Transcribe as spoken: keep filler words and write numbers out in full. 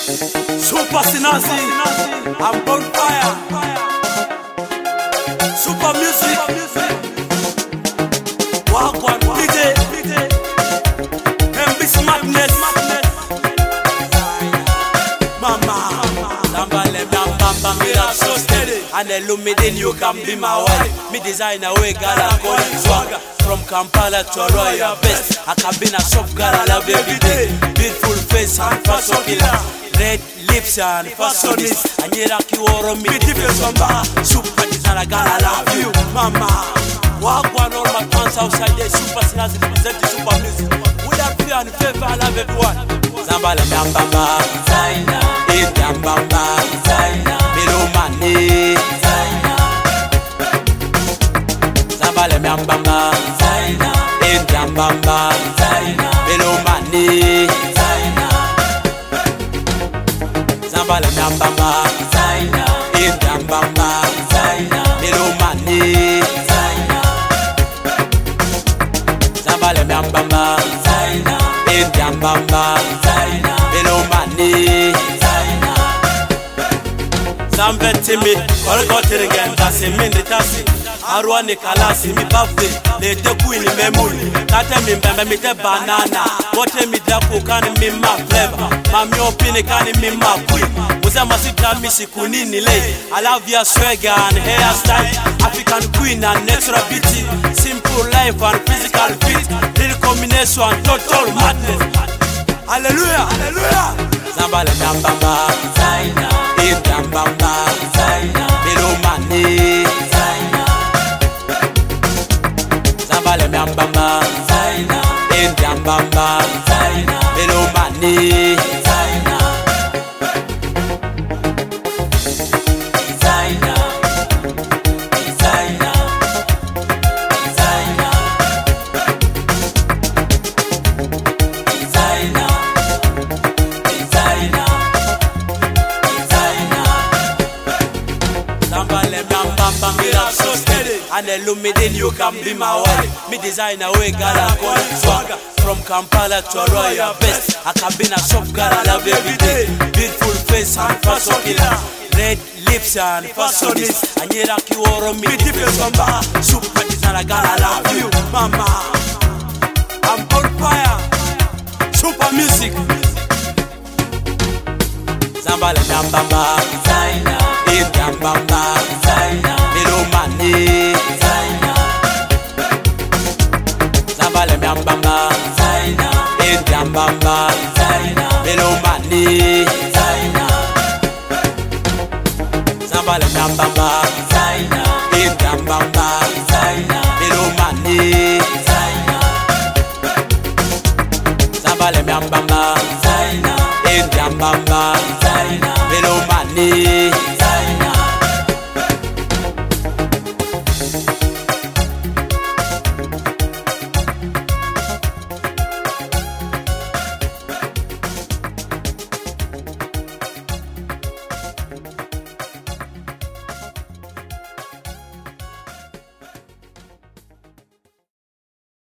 Super Sinazi, I'm on fire. Super music, walk one D J, M B C Madness, Mama, Lambale, Bamba, me up so steady. And illuminating you can be my wife. Me design a way, girl, I call it swagger. From Kampala to Royal Best, I can be a soft girl, I love every day. Beautiful face and fashion killer. Red lips and fashionist. And you rock you all on me, different samba. Super designer, girl, I love you, Mama. Walk one all my fans outside there. Super Sinazi represent the super music. Without fear and favor, I love everyone. Zambale Mbamba, Zaina, Ida Mbamba, Zaina, Milumani, Zaina. Zambale Mbamba, Zaina, Ida Mbamba, Zaina, Milumani, Zaina. Zambale Mbamba, Zaina, Ida Mbamba, Zaina, Milumani, Zaina. Zambale Mbamba, Zaina, Ida Mbamba, Zaina, Milumani, Zaina. Zambe timi, kolko tiringen dasi mindi tasi. Arwani kalasi mi birthday, lete queen memuli. Kate mi mbembe mi te banana, wote mi daku kani mi ma flavor. Mami opini kani mi ma queen. Muze masita mi sikunini lay. I love your swagger and hairstyle. African queen and natural beauty. Simple life and physical fit. Real combination, total madness. Hallelujah, hallelujah. Zambale Mbamba, Zaina, Ida Mbamba, Zaina, Milumani, Zaina. Zambale Mbamba, Zaina, Ida Mbamba, Zaina, Milumani, Zaina. Zaina, Zaina, Zaina, Zaina, Zaina, Zaina. Zambale Mbamba, me up so steady. And illuminating you can be my wife. Me design a way, girl, I call it swagger. From Kampala to Royal Best, I can be a soft girl, I love every day. Beautiful face and fashion killer. Red lips and fashionist. And you rock you all on me, different samba. Super designer, girl, I love you, Mama. I'm on fire. Super music. Zambale Mbamba, Zaina, Ida Mbamba, Zaina, Milumani, Zaina. Zambale Mbamba, Zaina, Ida Mbamba, Zaina, Milumani, Zaina. Zambale Mbamba, Zaina, Ida Mbamba, Zaina.